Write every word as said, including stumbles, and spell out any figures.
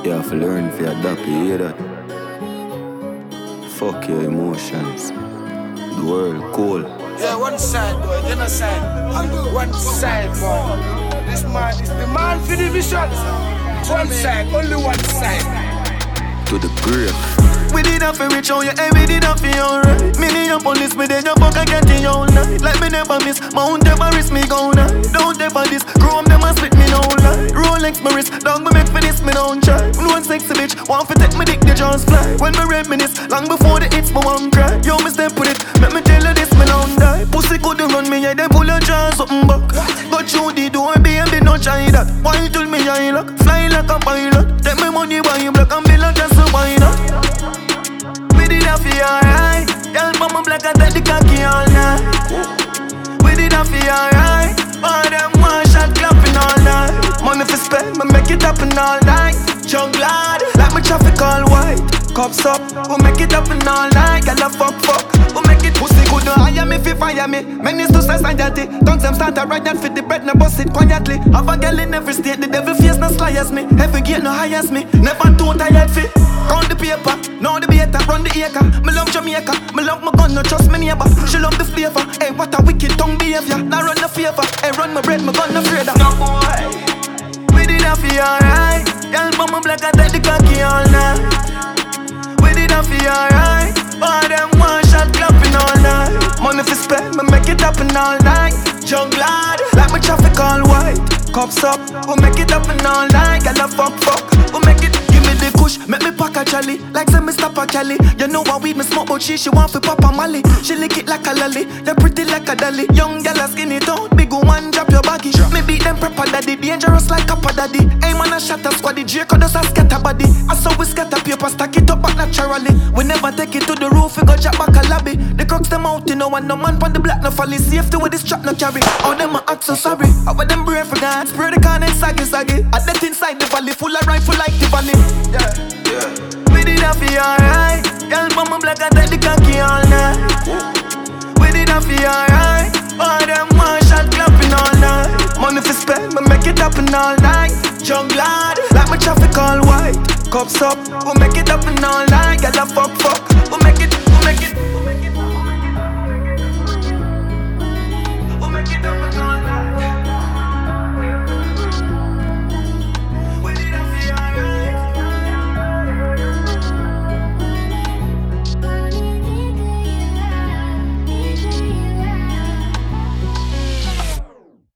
You have to learn if you adapt, you hear that? Fuck your emotions. The world cold. Yeah, one side, boy, the other side. One side, boy. This man is the man for the visions. One side, only one side. To the grave. We did not feel rich on you, and we did not feel alright. Many up on this, me then your fuck I get it all night. Like me never miss, Mount Everest me go now. Don't ever this, Chrome them a split me down line. Rolex my wrist, dog me make for this, me don't try. Me one sexy bitch, want to take me dick, they just fly. When me reminisce, long before the hits, me one cry. Yo, me step with it, make me tell you this, me don't die. Pussy couldn't run me, yeah, they pull a jar, something back. Go through the door, baby, no try that. Why you tell me I lock, fly like a pilot. Take me money, buy you black and bill and just a wine up. We did not feel alright. Girl, mama black and take the cocky all night. We did not feel alright. All them one shot clapping all night. Money for spend, me make it happen all night. Junk lad, like my traffic all white. Cups up, we make it happen all night. Girl, I fuck fuck, we make it pussy good. Don't hire me, fi fire me. Menace to society. Tongues them start to ride that fit the bread, no bust it quietly. Have a girl in every state, the devil face no sly as me. Every gate no high as me. Never too tired fit. Count the paper, know the beta, run the acre. Me love Jamaica, me love my gun, no trust me neighbor. She love the flavor, hey, what a wicked tongue behavior. Now run the favor, hey, run my bread, my gun no afraid of. No boy, we did not feel alright. Girl, mama black, I take the cocky all night. We did not feel alright. All them one shot clapping all night. Money for spend, me make it happen all night. Junk lad, like my traffic all white. Cups up, we make it happen all night. Girl, I fuck fuck, we make it. The kush, make me pack a jolly. Like say me stop a Cali. You know what weed me smoke, but she, she want fi pop a Molly. She lick it like a lolly. You pretty like a dolly. Young gal a skinny down. Big woman drop your baggy. Me beat them prepper daddy. Dangerous like a daddy. Aim on a shot a squaddy. Draco does a scatter body. I saw we scatter paper. Stack it up back naturally. We never take it to the roof. We go drop back a lobby. The crooks them out, you know. And no man pon the black no folly. Safety with this trap no carry. All them a act so sorry. How about them brave for God? Spray the can and saggy saggy. I death inside the valley. Full of rifle like the valley. Yeah, yeah. We did not feel alright. Girl, mama black and take the cocky all night. We did not feel alright. All them one shot clapping all night. Money for spend, me make it happen all night. Junk lad, like my traffic all white. Cups up, we make it happen all night. Girl, I fuck fuck, we make it.